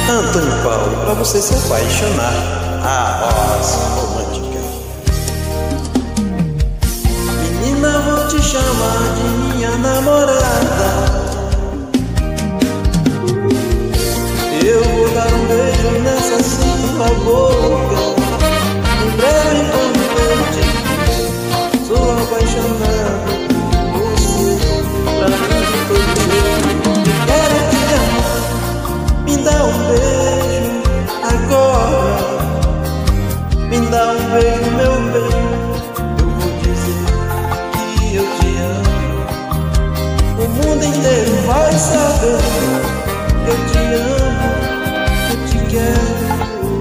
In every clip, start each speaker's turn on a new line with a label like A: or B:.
A: Antônio Paulo, pra você se apaixonar, a rosa romântica. Menina, vou te chamar de minha namorada. Eu vou dar um beijo nessa sua boca. Em breve quando eu te sou apaixonado por você. Pra mim de todo jeito eu quero te amar. Me dá um beijo agora. Me dá um beijo, meu bem. Eu vou dizer que eu te amo. O mundo inteiro vai saber que eu te amo, que eu te quero.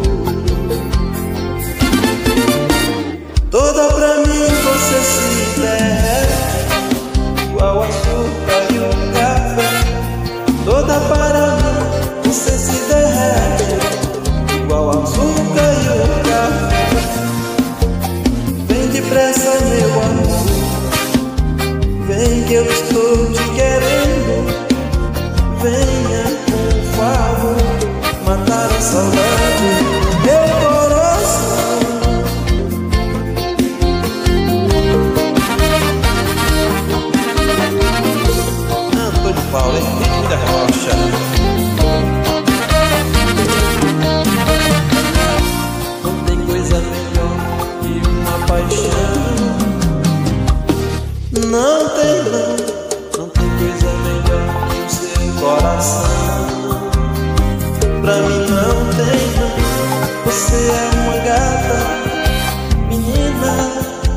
A: Toda pra mim você se derrete, igual açúcar e o café. Toda para mim você se derrete, igual açúcar e o café. Vem depressa, meu amor, vem que eu estou te querendo. Venha, por favor, matar a saudade do meu coração. Antônio Paulo, ritmo da rocha. Não tem coisa melhor que uma paixão. Não tem não, não tem coisa melhor que o seu coração. Pra mim não tem não, você é uma gata, menina.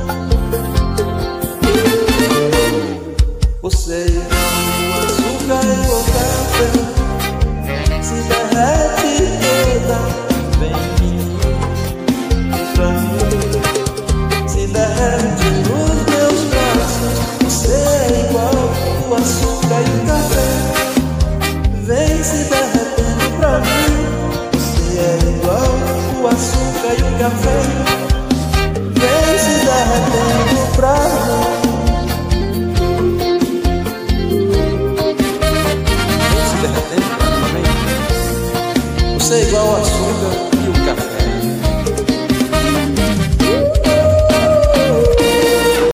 A: Você e o açúcar e o café se derrete toda. Vem menina, vem pra mim. Se derrete nos meus braços. Você é igual o açúcar e o café. Vem se derretendo pra mim. Você é igual o açúcar e o café. Vem se derretendo.